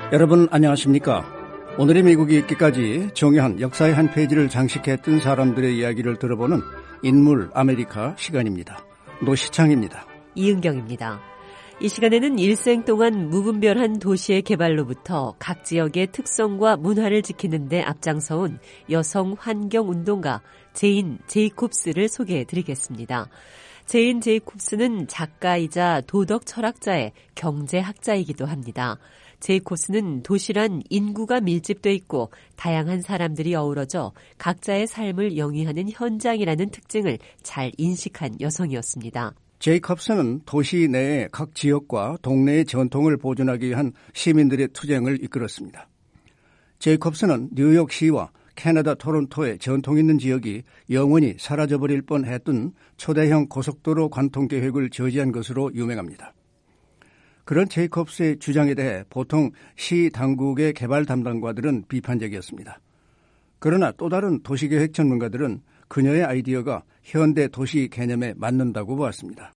여러분 안녕하십니까? 오늘의 미국이 있기까지 중요한 역사의 한 페이지를 장식했던 사람들의 이야기를 들어보는 인물 아메리카 시간입니다. 노시창입니다. 이은경입니다. 이 시간에는 일생 동안 무분별한 도시의 개발로부터 각 지역의 특성과 문화를 지키는 데 앞장서온 여성 환경운동가 제인 제이콥스를 소개해드리겠습니다. 제인 제이콥스는 작가이자 도덕 철학자의 경제학자이기도 합니다. 제이콥스는 도시란 인구가 밀집돼 있고 다양한 사람들이 어우러져 각자의 삶을 영위하는 현장이라는 특징을 잘 인식한 여성이었습니다. 제이콥스는 도시 내의 각 지역과 동네의 전통을 보존하기 위한 시민들의 투쟁을 이끌었습니다. 제이콥스는 뉴욕시와 캐나다 토론토의 전통 있는 지역이 영원히 사라져버릴 뻔했던 초대형 고속도로 관통 계획을 저지한 것으로 유명합니다. 그런 제이콥스의 주장에 대해 보통 시 당국의 개발 담당가들은 비판적이었습니다. 그러나 또 다른 도시계획 전문가들은 그녀의 아이디어가 현대 도시 개념에 맞는다고 보았습니다.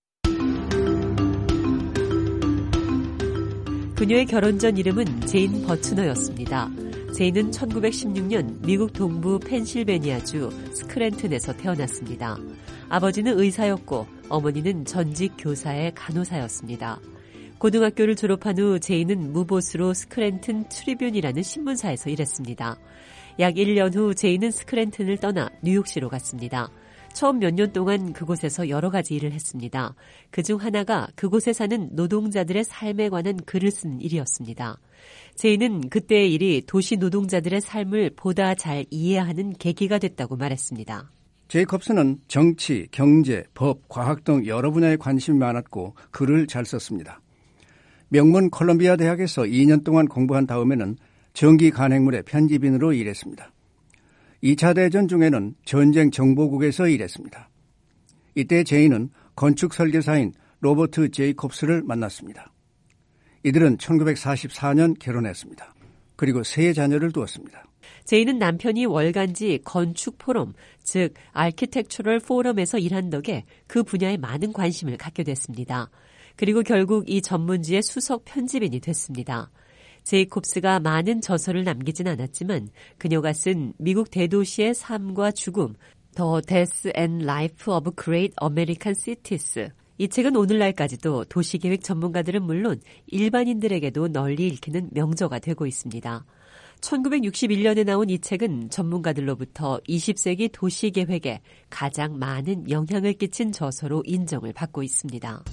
그녀의 결혼 전 이름은 제인 버츠너였습니다. 제인은 1916년 미국 동부 펜실베니아주 스크랜튼에서 태어났습니다. 아버지는 의사였고 어머니는 전직 교사의 간호사였습니다. 고등학교를 졸업한 후 제인은 무보수로 스크랜튼 트리뷴이라는 신문사에서 일했습니다. 약 1년 후 제인은 스크랜튼을 떠나 뉴욕시로 갔습니다. 처음 몇 년 동안 그곳에서 여러 가지 일을 했습니다. 그중 하나가 그곳에 사는 노동자들의 삶에 관한 글을 쓰는 일이었습니다. 제인은 그때의 일이 도시 노동자들의 삶을 보다 잘 이해하는 계기가 됐다고 말했습니다. 제이콥스는 정치, 경제, 법, 과학 등 여러 분야에 관심이 많았고 글을 잘 썼습니다. 명문 콜롬비아 대학에서 2년 동안 공부한 다음에는 전기 간행물의 편집인으로 일했습니다. 2차 대전 중에는 전쟁 정보국에서 일했습니다. 이때 제인은 건축 설계사인 로버트 제이콥스를 만났습니다. 이들은 1944년 결혼했습니다. 그리고 3자녀를 두었습니다. 제인은 남편이 월간지 건축 포럼, 즉 아키텍처럴 포럼에서 일한 덕에 그 분야에 많은 관심을 갖게 됐습니다. 그리고 결국 이 전문지의 수석 편집인이 됐습니다. 제이콥스가 많은 저서를 남기진 않았지만 그녀가 쓴 미국 대도시의 삶과 죽음, The Death and Life of Great American Cities, 이 책은 오늘날까지도 도시계획 전문가들은 물론 일반인들에게도 널리 읽히는 명저가 되고 있습니다. 1961년에 나온 이 책은 전문가들로부터 20세기 도시계획에 가장 많은 영향을 끼친 저서로 인정을 받고 있습니다.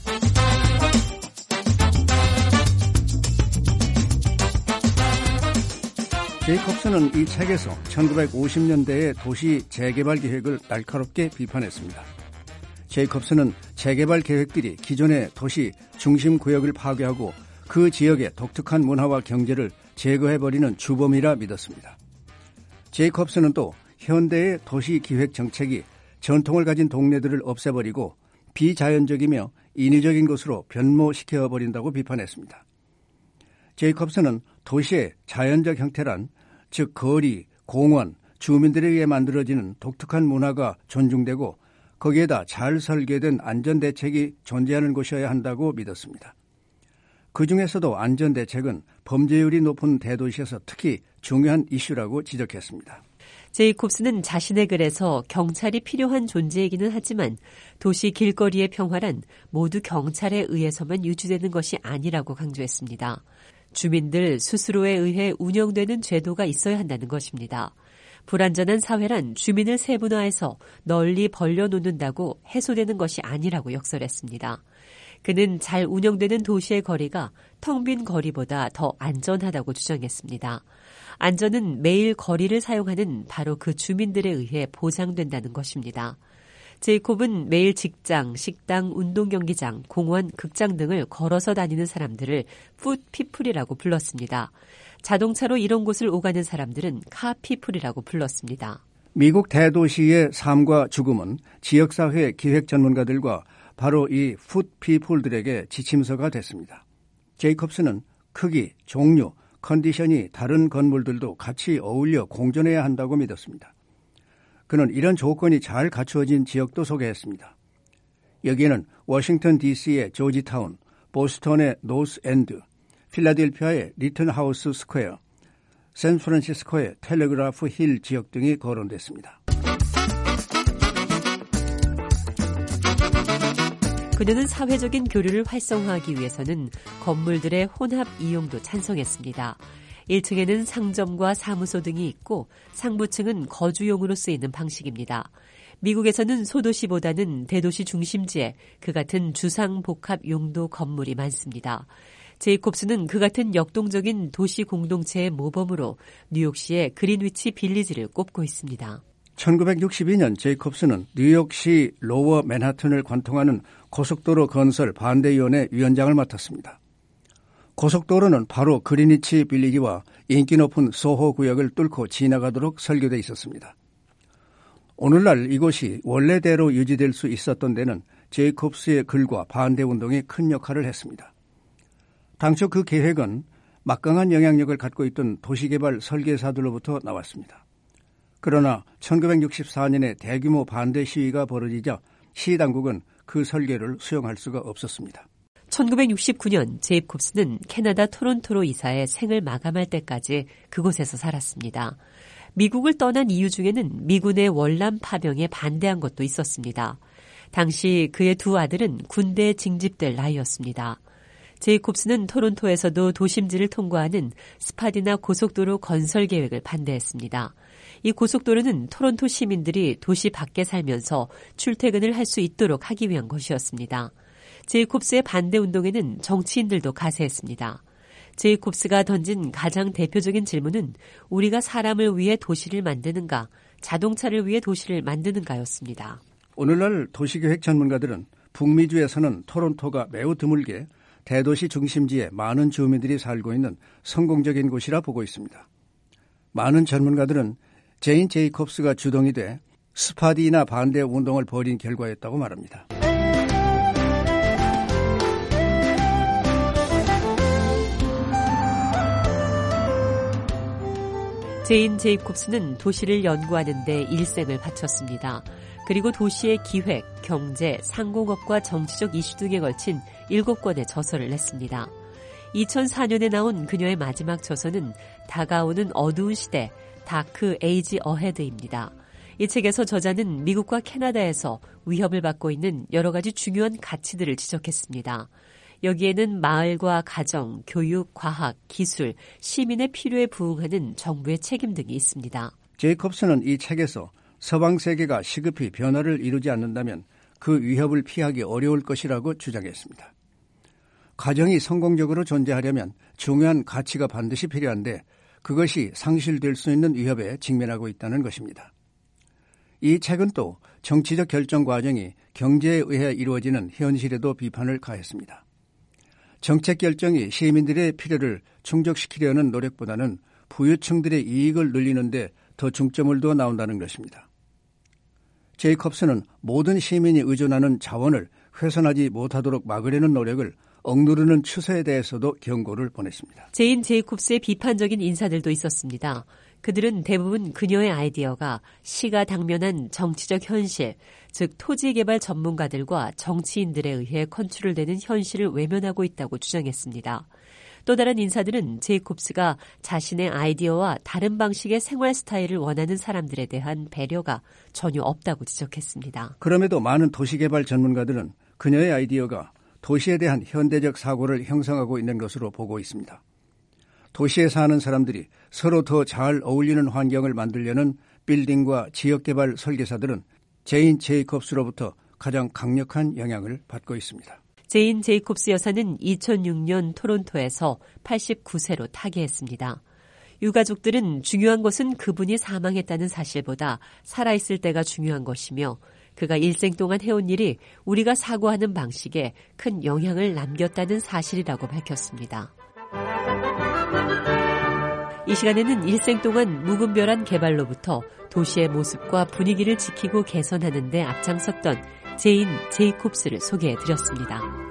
제이콥스는 이 책에서 1950년대의 도시 재개발 계획을 날카롭게 비판했습니다. 제이콥스는 재개발 계획들이 기존의 도시 중심 구역을 파괴하고 그 지역의 독특한 문화와 경제를 제거해버리는 주범이라 믿었습니다. 제이콥스는 또 현대의 도시 기획 정책이 전통을 가진 동네들을 없애버리고 비자연적이며 인위적인 것으로 변모시켜버린다고 비판했습니다. 제이콥스는 도시의 자연적 형태란 즉 거리, 공원, 주민들에 의해 만들어지는 독특한 문화가 존중되고 거기에다 잘 설계된 안전대책이 존재하는 곳이어야 한다고 믿었습니다. 그중에서도 안전대책은 범죄율이 높은 대도시에서 특히 중요한 이슈라고 지적했습니다. 제이콥스는 자신의 글에서 경찰이 필요한 존재이기는 하지만 도시 길거리의 평화란 모두 경찰에 의해서만 유지되는 것이 아니라고 강조했습니다. 주민들 스스로에 의해 운영되는 제도가 있어야 한다는 것입니다. 불안전한 사회란 주민을 세분화해서 널리 벌려놓는다고 해소되는 것이 아니라고 역설했습니다. 그는 잘 운영되는 도시의 거리가 텅 빈 거리보다 더 안전하다고 주장했습니다. 안전은 매일 거리를 사용하는 바로 그 주민들에 의해 보장된다는 것입니다. 제이콥은 매일 직장, 식당, 운동경기장, 공원, 극장 등을 걸어서 다니는 사람들을 풋피플이라고 불렀습니다. 자동차로 이런 곳을 오가는 사람들은 카피플이라고 불렀습니다. 미국 대도시의 삶과 죽음은 지역사회 기획 전문가들과 바로 이 풋피플들에게 지침서가 됐습니다. 제이콥스는 크기, 종류, 컨디션이 다른 건물들도 같이 어울려 공존해야 한다고 믿었습니다. 그는 이런 조건이 잘 갖추어진 지역도 소개했습니다. 여기에는 워싱턴 DC의 조지타운, 보스턴의 노스엔드, 필라델피아의 리튼하우스 스퀘어, 샌프란시스코의 텔레그라프 힐 지역 등이 거론됐습니다. 그녀는 사회적인 교류를 활성화하기 위해서는 건물들의 혼합 이용도 찬성했습니다. 1층에는 상점과 사무소 등이 있고 상부층은 거주용으로 쓰이는 방식입니다. 미국에서는 소도시보다는 대도시 중심지에 그 같은 주상복합 용도 건물이 많습니다. 제이콥스는 그 같은 역동적인 도시 공동체의 모범으로 뉴욕시의 그린위치 빌리지를 꼽고 있습니다. 1962년 제이콥스는 뉴욕시 로워 맨하튼을 관통하는 고속도로 건설 반대위원회 위원장을 맡았습니다. 고속도로는 바로 그린위치 빌리지와 인기 높은 소호 구역을 뚫고 지나가도록 설계되어 있었습니다. 오늘날 이곳이 원래대로 유지될 수 있었던 데는 제이콥스의 글과 반대운동이 큰 역할을 했습니다. 당초 그 계획은 막강한 영향력을 갖고 있던 도시개발 설계사들로부터 나왔습니다. 그러나 1964년에 대규모 반대 시위가 벌어지자 시당국은 그 설계를 수용할 수가 없었습니다. 1969년 제이콥스는 캐나다 토론토로 이사해 생을 마감할 때까지 그곳에서 살았습니다. 미국을 떠난 이유 중에는 미군의 월남 파병에 반대한 것도 있었습니다. 당시 그의 두 아들은 군대에 징집될 나이였습니다. 제이콥스는 토론토에서도 도심지를 통과하는 스파디나 고속도로 건설 계획을 반대했습니다. 이 고속도로는 토론토 시민들이 도시 밖에 살면서 출퇴근을 할 수 있도록 하기 위한 것이었습니다. 제이콥스의 반대 운동에는 정치인들도 가세했습니다. 제이콥스가 던진 가장 대표적인 질문은 우리가 사람을 위해 도시를 만드는가, 자동차를 위해 도시를 만드는가였습니다. 오늘날 도시계획 전문가들은 북미주에서는 토론토가 매우 드물게 대도시 중심지에 많은 주민들이 살고 있는 성공적인 곳이라 보고 있습니다. 많은 전문가들은 제인 제이콥스가 주동이 돼 스파디나 반대 운동을 벌인 결과였다고 말합니다. 제인 제이콥스는 도시를 연구하는 데 일생을 바쳤습니다. 그리고 도시의 기획, 경제, 상공업과 정치적 이슈 등에 걸친 7권의 저서를 냈습니다. 2004년에 나온 그녀의 마지막 저서는 다가오는 어두운 시대, 다크 에이지 어헤드입니다. 이 책에서 저자는 미국과 캐나다에서 위협을 받고 있는 여러 가지 중요한 가치들을 지적했습니다. 여기에는 마을과 가정, 교육, 과학, 기술, 시민의 필요에 부응하는 정부의 책임 등이 있습니다. 제이콥스는 이 책에서 서방 세계가 시급히 변화를 이루지 않는다면 그 위협을 피하기 어려울 것이라고 주장했습니다. 가정이 성공적으로 존재하려면 중요한 가치가 반드시 필요한데 그것이 상실될 수 있는 위협에 직면하고 있다는 것입니다. 이 책은 또 정치적 결정 과정이 경제에 의해 이루어지는 현실에도 비판을 가했습니다. 정책 결정이 시민들의 필요를 충족시키려는 노력보다는 부유층들의 이익을 늘리는 데 더 중점을 두어 나온다는 것입니다. 제이콥스는 모든 시민이 의존하는 자원을 훼손하지 못하도록 막으려는 노력을 억누르는 추세에 대해서도 경고를 보냈습니다. 제인 제이콥스의 비판적인 인사들도 있었습니다. 그들은 대부분 그녀의 아이디어가 시가 당면한 정치적 현실, 즉 토지개발 전문가들과 정치인들에 의해 컨트롤되는 현실을 외면하고 있다고 주장했습니다. 또 다른 인사들은 제이콥스가 자신의 아이디어와 다른 방식의 생활 스타일을 원하는 사람들에 대한 배려가 전혀 없다고 지적했습니다. 그럼에도 많은 도시개발 전문가들은 그녀의 아이디어가 도시에 대한 현대적 사고를 형성하고 있는 것으로 보고 있습니다. 도시에 사는 사람들이 서로 더 잘 어울리는 환경을 만들려는 빌딩과 지역개발 설계사들은 제인 제이콥스로부터 가장 강력한 영향을 받고 있습니다. 제인 제이콥스 여사는 2006년 토론토에서 89세로 타계했습니다. 유가족들은 중요한 것은 그분이 사망했다는 사실보다 살아있을 때가 중요한 것이며 그가 일생 동안 해온 일이 우리가 사고하는 방식에 큰 영향을 남겼다는 사실이라고 밝혔습니다. 이 시간에는 일생 동안 무분별한 개발로부터 도시의 모습과 분위기를 지키고 개선하는 데 앞장섰던 제인 제이콥스를 소개해드렸습니다.